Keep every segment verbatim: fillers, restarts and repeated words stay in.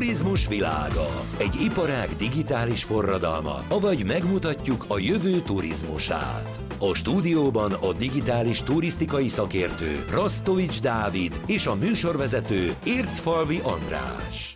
Turizmus világa. Egy iparág digitális forradalma, avagy megmutatjuk a jövő turizmusát. A stúdióban a digitális turisztikai szakértő Rasztovics Dávid és a műsorvezető Ércfalvi András.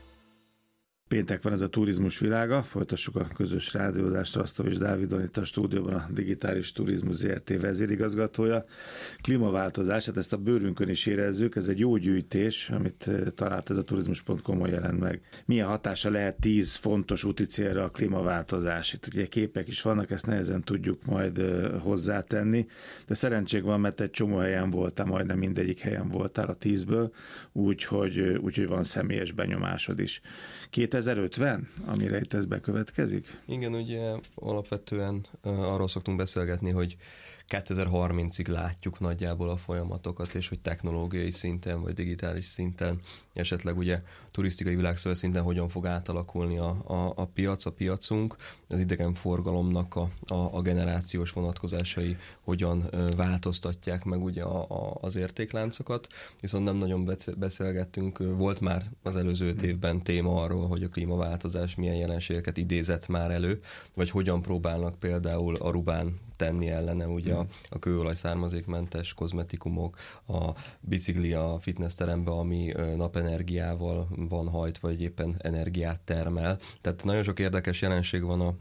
Péntek van, ez a turizmus világa, folytassuk a közös rádiózást. Rasztovics Dávidon itt a stúdióban a Digitális Turizmus zé er té vezérigazgatója. Klímaváltozás, hát ezt a bőrünkön is érezzük, ez egy jó gyűjtés, amit talált ez a turizmus pont com-on jelent meg. Milyen hatása lehet tíz fontos úti célra a klímaváltozás? Itt ugye képek is vannak, ezt nehezen tudjuk majd hozzátenni, de szerencség van, mert egy csomó helyen voltál, majdnem mindegyik helyen voltál a tízből, úgyhogy úgy, van személyes benyomásod is. kétezer-ötven, amire itt ez bekövetkezik? Igen, ugye alapvetően uh, arról szoktunk beszélgetni, hogy kétezer-harmincig látjuk nagyjából a folyamatokat, és hogy technológiai szinten, vagy digitális szinten, esetleg ugye turisztikai világszövő szinten hogyan fog átalakulni a, a, a piac, a piacunk, az idegenforgalomnak a, a, a generációs vonatkozásai hogyan uh, változtatják meg ugye a, a, az értékláncokat, viszont nem nagyon beszélgettünk, volt már az előző öt évben téma arról, hogy a klímaváltozás milyen jelenségeket idézett már elő, vagy hogyan próbálnak például Arubán tenni ellene ugye a, a kőolaj származékmentes kozmetikumok, a bicikli a fitnessterembe, ami napenergiával van hajtva, vagy éppen energiát termel. Tehát nagyon sok érdekes jelenség van a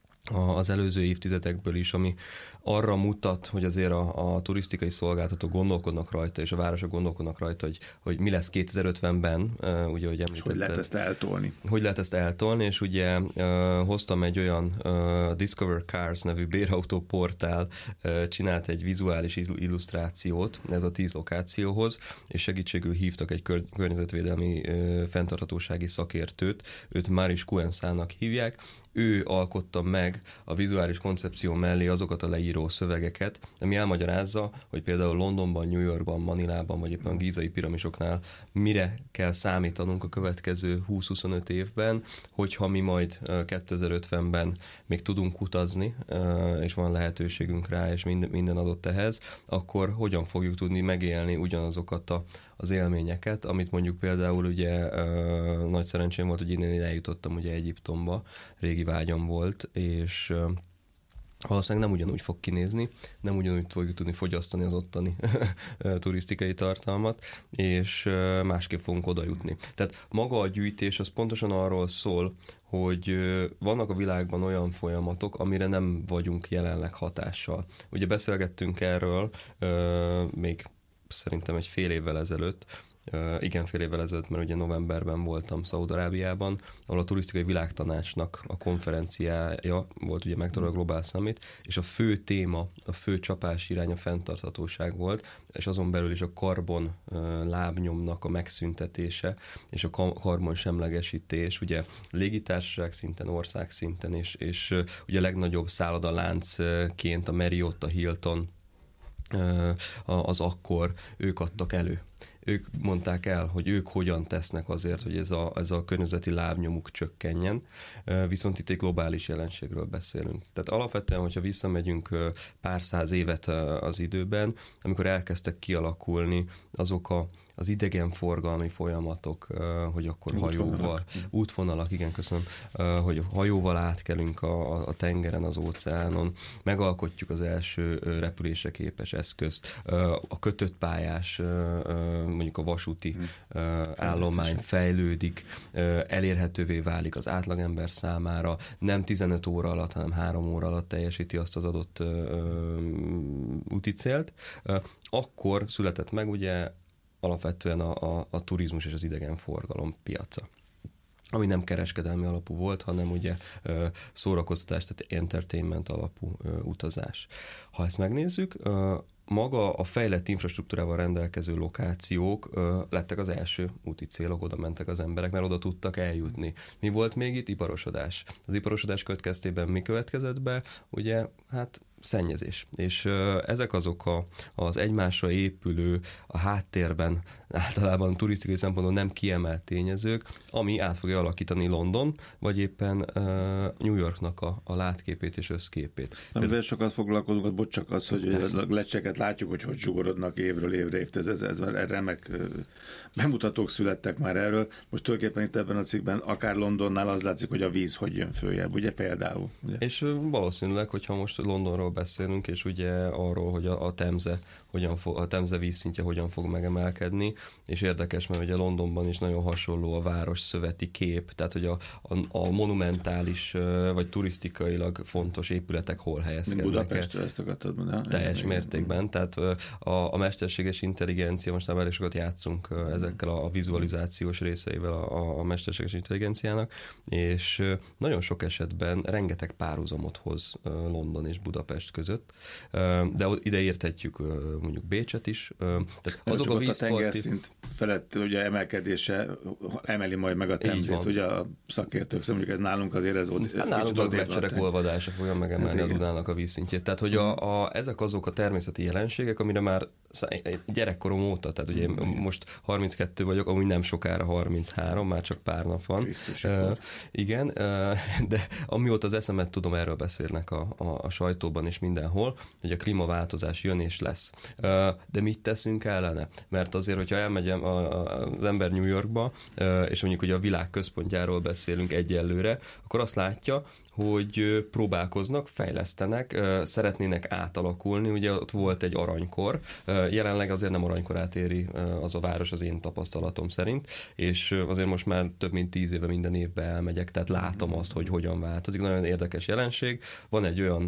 az előző évtizedekből is, ami arra mutat, hogy azért a, a turisztikai szolgáltatók gondolkodnak rajta, és a városok gondolkodnak rajta, hogy, hogy mi lesz kétezer-ötvenben, uh, ugye, hogy említetted. Hogy lehet ezt eltolni? Hogy lehet ezt eltolni, és ugye uh, hoztam egy olyan uh, Discover Cars nevű bérautóportál, portál, uh, csinált egy vizuális illusztrációt ez a tíz lokációhoz, és segítségül hívtak egy kör, környezetvédelmi uh, fenntarthatósági szakértőt, őt Maris Kuenszának hívják. Ő alkotta meg a vizuális koncepció mellé azokat a leíró szövegeket, ami elmagyarázza, hogy például Londonban, New Yorkban, Manilában, vagy éppen a gízai piramisoknál mire kell számítanunk a következő húsz-huszonöt évben, hogyha mi majd kétezer-ötvenben még tudunk utazni, és van lehetőségünk rá, és minden adott ehhez, akkor hogyan fogjuk tudni megélni ugyanazokat a, az élményeket, amit mondjuk például ugye nagy szerencsém volt, hogy innen eljutottam ugye Egyiptomba, régi vágyam volt, és valószínűleg nem ugyanúgy fog kinézni, nem ugyanúgy fogjuk tudni fogyasztani az ottani turisztikai tartalmat, és másképp fogunk oda jutni. Tehát maga a gyűjtés az pontosan arról szól, hogy vannak a világban olyan folyamatok, amire nem vagyunk jelenleg hatással. Ugye beszélgettünk erről még szerintem egy fél évvel ezelőtt, Uh, igen, fél évvel ezelőtt, mert ugye novemberben voltam Szaúd-Arábiában, ahol a turisztikai világtanácsnak a konferenciája volt, ugye megtartva a Global Summit, és a fő téma, a fő csapás irány a fenntarthatóság volt, és azon belül is a karbon uh, lábnyomnak a megszüntetése, és a karbon semlegesítés, ugye légitársaság szinten, ország szinten, és, és uh, ugye a legnagyobb szállodaláncként a Marriott, a Hilton, uh, az akkor ők adtak elő. Ők mondták el, hogy ők hogyan tesznek azért, hogy ez a, ez a környezeti lábnyomuk csökkenjen, viszont itt egy globális jelenségről beszélünk. Tehát alapvetően, hogyha visszamegyünk pár száz évet az időben, amikor elkezdtek kialakulni azok a az idegenforgalmi folyamatok, hogy akkor útvonalak. hajóval, útvonalak, igen, köszönöm, hogy hajóval átkelünk a, a tengeren, az óceánon, megalkotjuk az első repülésre képes eszközt, a kötött pályás, mondjuk a vasúti állomány fejlődik, elérhetővé válik az átlagember számára, nem tizenöt óra alatt, hanem három óra alatt teljesíti azt az adott úti célt, akkor született meg ugye alapvetően a, a, a turizmus és az idegenforgalom piaca, ami nem kereskedelmi alapú volt, hanem ugye szórakoztatás, tehát entertainment alapú utazás. Ha ezt megnézzük, maga a fejlett infrastruktúrával rendelkező lokációk ö, lettek az első úti célok, oda mentek az emberek, mert oda tudtak eljutni. Mi volt még itt? Iparosodás. Az iparosodás következtében mi következett be? Ugye, hát szennyezés. És ezek azok a, az egymásra épülő, a háttérben általában turisztikai szempontból nem kiemelt tényezők, ami át fogja alakítani London, vagy éppen uh, New Yorknak a, a látképét és összképét. Amivel sokat foglalkozunk, az bocs, csak az, hogy a lecseket látjuk, hogy hogy zsugorodnak évről évre, évtized, ez, ez remek bemutatók születtek már erről. Most tulajdonképpen itt ebben a cikkben, akár Londonnál az látszik, hogy a víz hogy jön följebb, ugye például. Ugye? És valószínűleg, hogyha most Londonról beszélünk, és ugye arról, hogy a, a Temze hogyan fog, a Temze vízszintje hogyan fog megemelkedni, és érdekes, mert ugye Londonban is nagyon hasonló a város szöveti kép, tehát hogy a, a, a monumentális, vagy turisztikailag fontos épületek hol helyezkednek. Budapestről ezt akartad mondani. Teljes igen, mértékben, tehát a, a mesterséges intelligencia, most már elég sokat játszunk ezekkel a vizualizációs részeivel a, a mesterséges intelligenciának, és nagyon sok esetben rengeteg párhuzamot hoz London és Budapest között, de ide érthetjük mondjuk Bécset is. Tehát azok a vízparti... A tengerszint felett ugye emelkedése emeli majd meg a Temzét, ugye a szakértők, szóval ez nálunk azért ez volt. Hát nálunk a glecserek olvadása fogja megemelni hát a Dunának a vízszintjét. Tehát, hogy a, a, ezek azok a természeti jelenségek, amire már gyerekkorom óta, tehát ugye én most harminckettő vagyok, amúgy nem sokára harminchárom, már csak pár nap van. Uh, igen, uh, de amióta az eszemet tudom, erről beszélnek a, a, a sajtóban és mindenhol, hogy a klímaváltozás jön és lesz. Uh, de mit teszünk ellene? Mert azért, hogyha elmegyem a, a, az ember New Yorkba, uh, és mondjuk, hogy a világ központjáról beszélünk egyelőre, akkor azt látja, hogy próbálkoznak, fejlesztenek, szeretnének átalakulni, ugye ott volt egy aranykor, jelenleg azért nem aranykorát éri az a város az én tapasztalatom szerint, és azért most már több mint tíz éve minden évben elmegyek, tehát látom azt, hogy hogyan változik. Nagyon érdekes jelenség. Van egy olyan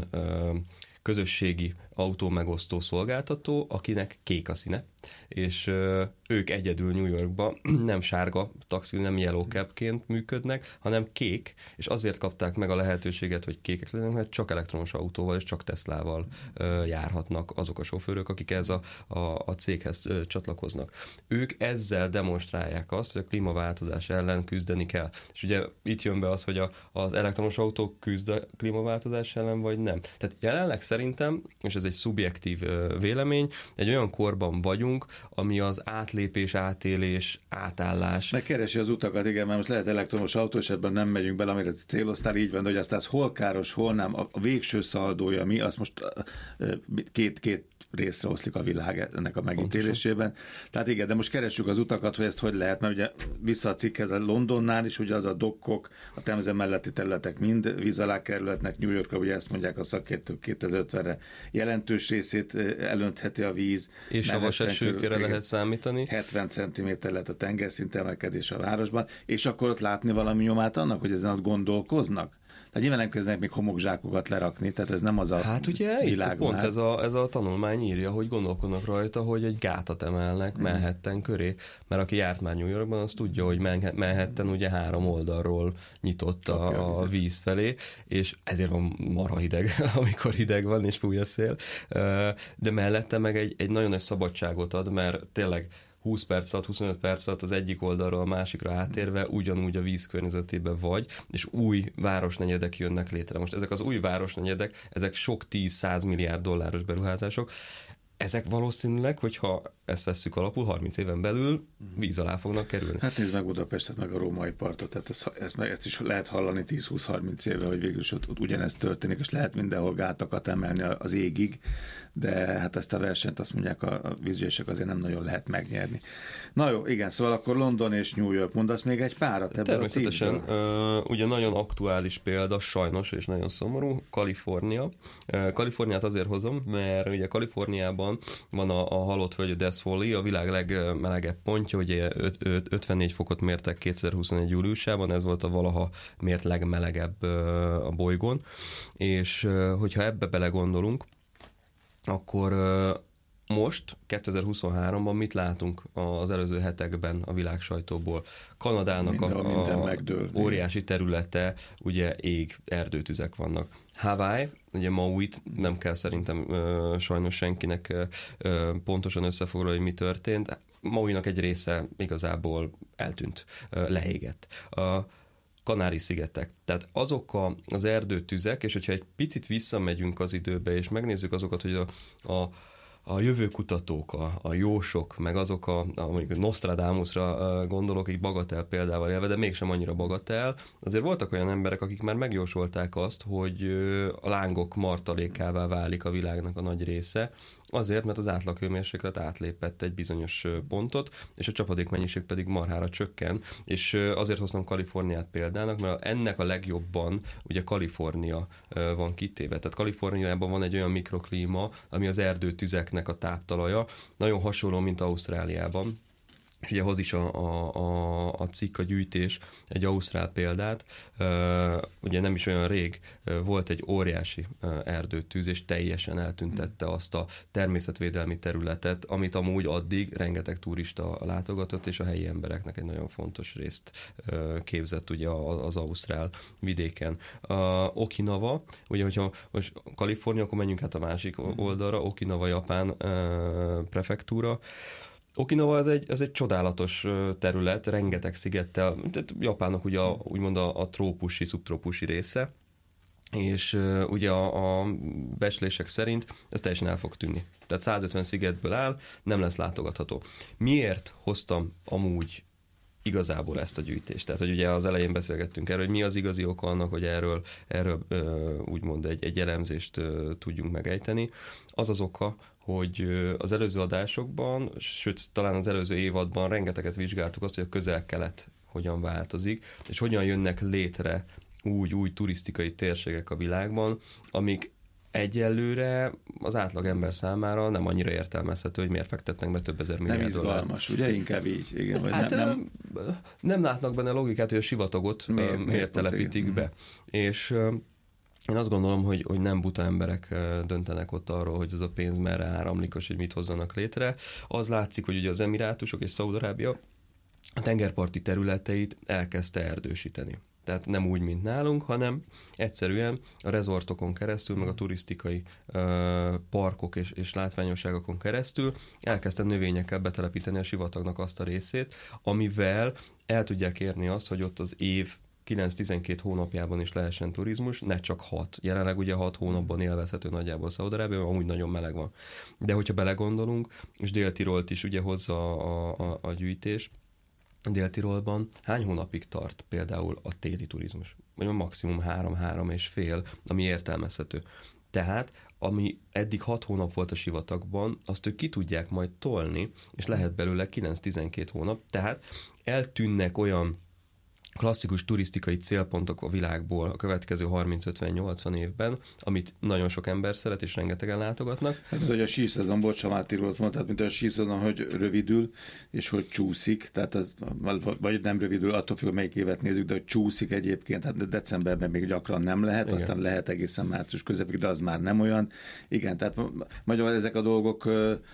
közösségi autómegosztó szolgáltató, akinek kék a színe, és ők egyedül New Yorkban nem sárga taxi, nem yellow cabként működnek, hanem kék, és azért kapták meg a lehetőséget, hogy kékek legyenek, mert csak elektromos autóval és csak Teslával járhatnak azok a sofőrök, akik ez a, a, a céghez csatlakoznak. Ők ezzel demonstrálják azt, hogy a klímaváltozás ellen küzdeni kell. És ugye itt jön be az, hogy a, az elektromos autók küzd a klímaváltozás ellen, vagy nem. Tehát jelenleg szerintem, és ez egy szubjektív vélemény, egy olyan korban vagyunk, ami az átlépés, átélés, átállás. Megkeresi az utakat, igen, mert most lehet elektromos autó, és ebben nem megyünk bele, amire céloztál, így van, de hogy aztán az hol káros, hol nem, a végső szaldója mi, azt most két, két részre oszlik a világ ennek a megítélésében. Tehát igen, de most keressük az utakat, hogy ezt hogy lehet, mert ugye vissza a cikkhez, a Londonnál is, ugye az a dokkok, a Temze melletti területek mind víz alá kerülhetnek, New Yorkra, ugye ezt mondják a szakértők kétezer-ötvenre jelentős részét elöntheti a víz. És a vasesőkére lehet számítani. hetven centiméter lett a tengerszint emelkedés a városban, és akkor ott látni valami nyomát annak, hogy ezen ott gondolkoznak? Tehát nyilván nem kezdenek még homokzsákokat lerakni, tehát ez nem az a hát ugye világ itt pont ez a, ez a tanulmány írja, hogy gondolkodnak rajta, hogy egy gátat emelnek Manhattan köré, mert aki járt már New Yorkban, az tudja, hogy Manhattan ugye három oldalról nyitott a, a víz felé, és ezért van marha hideg, amikor hideg van és fúj a szél, de mellette meg egy, egy nagyon nagy szabadságot ad, mert tényleg húsz perc alatt, huszonöt perc alatt az egyik oldalról a másikra átérve ugyanúgy a víz környezetében vagy, és új városnegyedek jönnek létre. Most ezek az új városnegyedek, ezek sok tíz-száz milliárd dolláros beruházások, ezek valószínűleg, hogyha ezt vesszük alapul, harminc éven belül víz alá fognak kerülni. Hát nézd meg Budapestet, meg a római partot, tehát ezt, ezt, ezt is lehet hallani tíz-húsz-harminc éve, hogy végül is ott, ott ugyanezt történik, és lehet mindenhol gátakat emelni az égig, de hát ezt a versenyt azt mondják a, a vízügyesek azért nem nagyon lehet megnyerni. Na jó, igen, szóval akkor London és New York, mondasz még egy párat ebből természetesen, a tízből? Uh, ugye nagyon aktuális példa, sajnos és nagyon szomorú, Kalifornia. Uh, Kaliforniát azért hozom, mert ugye Kaliforniában van a, a halott hölgy, Death Valley, a világ legmelegebb pontja, ugye ötvennégy fokot mértek kétezer-huszonegy júliusában, ez volt a valaha mért legmelegebb a bolygón, és hogyha ebbe belegondolunk, akkor most, kétezer-huszonháromban mit látunk az előző hetekben a világ sajtóból? Kanadának minden, a, a óriási területe, ugye ég, erdőtüzek vannak. Hawaii, ugye Mauit nem kell szerintem ö, sajnos senkinek ö, pontosan összefoglalni, hogy mi történt. Mauinak egy része igazából eltűnt, ö, leégett. A Kanári-szigetek. Tehát azok a, az erdőtüzek, és hogyha egy picit visszamegyünk az időbe, és megnézzük azokat, hogy a, a a jövőkutatók, a, a jósok, meg azok a, a mondjuk Nostradamusra gondolok, egy bagatel példával élve, de mégsem annyira bagatel. Azért voltak olyan emberek, akik már megjósolták azt, hogy a lángok martalékává válik a világnak a nagy része, azért, mert az átlaghőmérséklet átlépett egy bizonyos pontot, és a csapadékmennyiség pedig marhára csökken, és azért hoztam Kaliforniát példának, mert ennek a legjobban ugye Kalifornia van kitéve. Tehát Kaliforniában van egy olyan mikroklíma, ami az erdőtüzeknek a táptalaja, nagyon hasonló, mint Ausztráliában. És ugye hoz is a, a, a, a cikk, a gyűjtés egy ausztrál példát. Uh, ugye nem is olyan rég uh, volt egy óriási uh, erdőtűz, és teljesen eltüntette azt a természetvédelmi területet, amit amúgy addig rengeteg turista látogatott, és a helyi embereknek egy nagyon fontos részt uh, képzett ugye az ausztrál vidéken. Uh, Okinawa, ugye hogyha most Kalifornia, akkor menjünk hát a másik oldalra, Okinawa, Japán uh, prefektúra. Okinawa az egy, az egy csodálatos terület, rengeteg szigettel, tehát Japánnak ugye a, úgymond a, a trópusi, szubtrópusi része, és uh, ugye a, a becslések szerint ez teljesen el fog tűnni. Tehát százötven szigetből áll, nem lesz látogatható. Miért hoztam amúgy igazából ezt a gyűjtést? Tehát, hogy ugye az elején beszélgettünk erről, hogy mi az igazi oka annak, hogy erről, erről uh, úgymond egy, egy elemzést uh, tudjunk megejteni. Az az oka, hogy az előző adásokban, sőt, talán az előző évadban rengeteget vizsgáltuk azt, hogy a közel-kelet hogyan változik, és hogyan jönnek létre úgy, új turisztikai térségek a világban, amik egyelőre az átlag ember számára nem annyira értelmezhető, hogy miért fektetnek be több ezer milliárd dollárt. Nem izgalmas, ugye? Inkább így. Igen, vagy hát nem, nem, nem látnak benne logikát, hogy a sivatagot miért, miért, miért telepítik igen. be. És én azt gondolom, hogy, hogy nem buta emberek döntenek ott arról, hogy ez a pénz merre áramlik, és hogy mit hozzanak létre. Az látszik, hogy ugye az Emirátusok és Szaúd-Arábia a tengerparti területeit elkezdte erdősíteni. Tehát nem úgy, mint nálunk, hanem egyszerűen a rezortokon keresztül, meg a turisztikai ö, parkok és, és látványosságokon keresztül elkezdte növényekkel betelepíteni a sivatagnak azt a részét, amivel el tudják érni azt, hogy ott az év kilenc-tizenkét hónapjában is lehessen turizmus, ne csak hat. Jelenleg ugye hat hónapban élvezhető nagyjából Szaúd-Arábiában, amúgy nagyon meleg van. De hogyha belegondolunk, és Dél-Tirolt is ugye hozza a, a, a gyűjtés, Dél-Tirolban hány hónapig tart például a téli turizmus? Vagy maximum három-három és fél, ami értelmezhető. Tehát, ami eddig hat hónap volt a sivatagban, azt ők ki tudják majd tolni, és lehet belőle kilenc-tizenkét hónap, tehát eltűnnek olyan klasszikus turisztikai célpontok a világból a következő harminc-ötven-nyolcvan évben, amit nagyon sok ember szeret, és rengetegen látogatnak. Hát, hogy a síszezon, bocsánat, Tirolt mondta, tehát mint a síszezon, hogy rövidül, és hogy csúszik, tehát az, vagy nem rövidül, attól függ, melyik évet nézzük, de hogy csúszik egyébként, hát decemberben még gyakran nem lehet, igen. Aztán lehet egészen március közepig, de az már nem olyan. Igen, tehát magyarul ezek a dolgok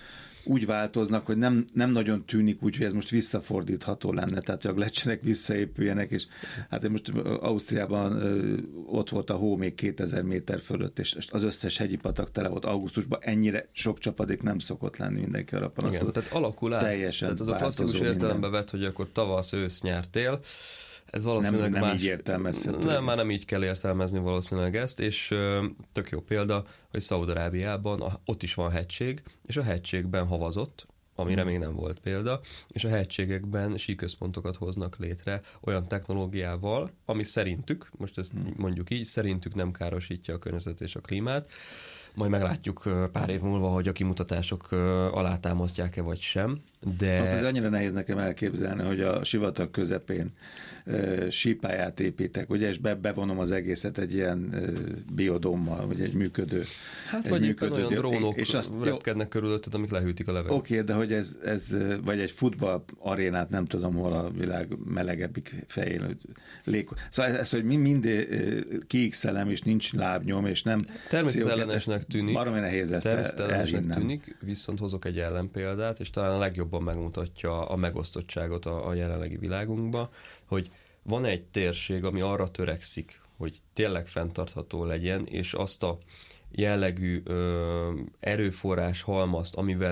úgy változnak, hogy nem, nem nagyon tűnik úgy, hogy ez most visszafordítható lenne, tehát hogy a gletszerek visszaépüljenek, és hát most Ausztriában ott volt a hó még kétezer méter fölött, és az összes hegyi patak tele volt augusztusban, ennyire sok csapadék nem szokott lenni, mindenki arra panaszkodott. Igen, tehát alakul át, teljesen tehát az a klasszikus értelembe vett, hogy akkor tavasz, ősz, nyár, tél. Ez valószínűleg nem, nem más, így értelmezhető. Nem, már nem így kell értelmezni valószínűleg ezt, és ö, tök jó példa, hogy Szaúd-Arábiában ott is van hegység, és a hegységben havazott, amire hmm. még nem volt példa, és a hegységekben síközpontokat hoznak létre olyan technológiával, ami szerintük, most ezt hmm. mondjuk így, szerintük nem károsítja a környezetet és a klímát. Majd meglátjuk pár év múlva, hogy a kimutatások alátámasztják-e vagy sem. De... Azt ez annyira nehéz nekem elképzelni, hogy a sivatag közepén uh, sípályát építek, ugye, és be, bevonom az egészet egy ilyen uh, biodommal, vagy egy működő. Hát vagy éppen olyan drónok és azt, repkednek körülötted, amik lehűtik a levegőt. Oké, okay, de hogy ez, ez, vagy egy futball arénát, nem tudom, hol a világ melegebbik fején. Lég... Szóval ez, hogy mind kiixelem, és nincs lábnyom, és nem... Természetellenesnek tűnik. Baromi nehéz ezt Természetellenesnek tűnik, viszont hozok egy ellenpéldát, és talán a legjobban megmutatja a megosztottságot a, a jelenlegi világunkban, hogy van egy térség, ami arra törekszik, hogy tényleg fenntartható legyen, és azt a jellegű ö, erőforrás halmazt, amivel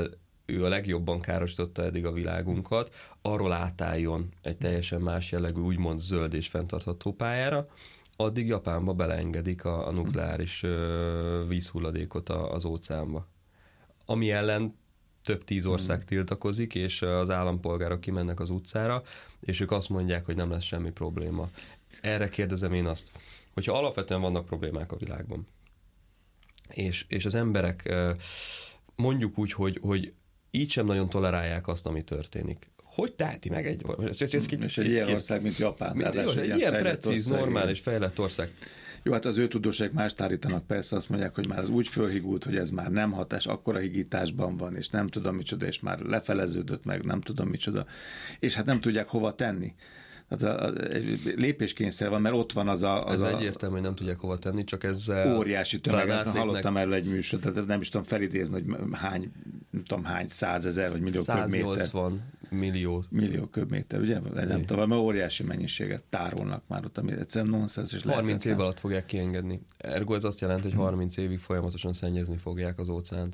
ő a legjobban károsította eddig a világunkat, arról átálljon egy teljesen más jellegű, úgymond zöld és fenntartható pályára, addig Japánba beleengedik a, a nukleáris ö, vízhulladékot a, az óceánba. Ami ellen több tíz ország tiltakozik, és az állampolgárok kimennek az utcára, és ők azt mondják, hogy nem lesz semmi probléma. Erre kérdezem én azt, hogyha alapvetően vannak problémák a világban, és, és az emberek mondjuk úgy, hogy, hogy így sem nagyon tolerálják azt, ami történik. Hogy teheti meg egy... Ez, ez, ez, és egy ilyen ország, mint Japán. Mint, jó, egy ilyen, ilyen precíz, normális, fejlett ország. Jó, hát az ő tudóség mást állítanak, persze azt mondják, hogy már az úgy fölhigult, hogy ez már nem hatás, akkora higításban van, és nem tudom micsoda, és már lefeleződött meg, nem tudom micsoda, és hát nem tudják hova tenni. Tehát a, a, lépéskényszer van, mert ott van az a... Az ez a, egyértelmű, hogy nem tudják hova tenni, csak ezzel... Óriási tömeget. Hallottam erről egy műsor, tehát nem is tudom felidézni, hogy hány, nem tudom hány százezer, vagy millió köbméter. száznyolcvan millió. Millió köbméter, ugye? Nem tudom, mert óriási mennyiséget tárolnak már ott, ami egyszerűen nonsens. És harminc év alatt fogják kiengedni. Ergo ez azt jelenti, hogy harminc évig folyamatosan szennyezni fogják az óceánt.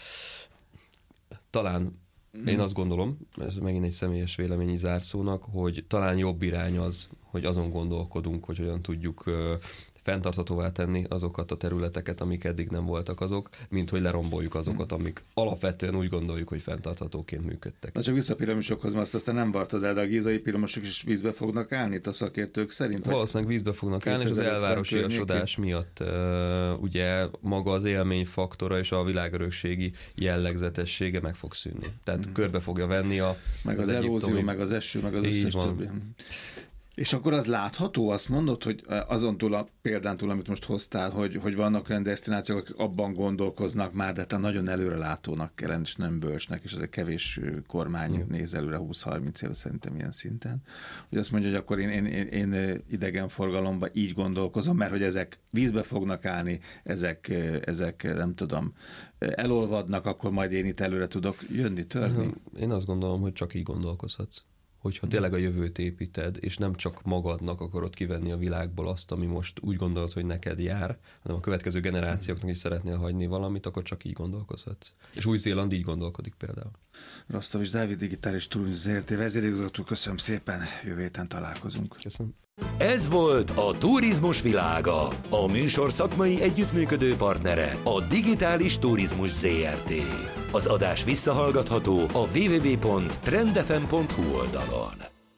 Talán én azt gondolom, ez megint egy személyes véleményi zárszónak, hogy talán jobb irány az, hogy azon gondolkodunk, hogy hogyan tudjuk fenntarthatóvá tenni azokat a területeket, amik eddig nem voltak azok, mint hogy leromboljuk azokat, amik alapvetően úgy gondoljuk, hogy fenntarthatóként működtek. Na csak vissza a piramisokhoz, mert azt aztán nem vartad el, de a gízai piramisok is vízbe fognak állni itt a szakértők szerint? Valószínűleg vízbe fognak állni, és az elvárosiasodás miatt uh, ugye maga az élményfaktora és a világörökségi jellegzetessége meg fog szűnni. Tehát hmm. körbe fogja venni a... Meg az, az erózió, egyiptomi... meg az eső, meg az összes többi. És akkor az látható, azt mondod, hogy azon túl a példán túl, amit most hoztál, hogy, hogy vannak olyan desztinációk, akik abban gondolkoznak már, de te nagyon előrelátónak kell, és nem bölcsnek, és az egy kevés kormány mm. néz előre húsz-harminc éve szerintem ilyen szinten. Hogy azt mondja, hogy akkor én, én, én, én idegenforgalomban így gondolkozom, mert hogy ezek vízbe fognak állni, ezek, ezek nem tudom, elolvadnak, akkor majd én itt előre tudok jönni, törni. Én azt gondolom, hogy csak így gondolkozhatsz. Hogyha tényleg a jövőt építed, és nem csak magadnak akarod kivenni a világból azt, ami most úgy gondolod, hogy neked jár, hanem a következő generációknak is szeretnél hagyni valamit, akkor csak így gondolkozhatsz. És Új-Zéland így gondolkodik például. Rostovics Dávid, Digitális Turizmus zé er té vezérigazgató, köszönöm szépen, jövő héten találkozunk. Köszönöm. Ez volt a Turizmus világa. A műsor szakmai együttműködő partnere a Digitális Turizmus zé er té. Az adás visszahallgatható a double-u double-u double-u pont trend f m pont h u oldalon.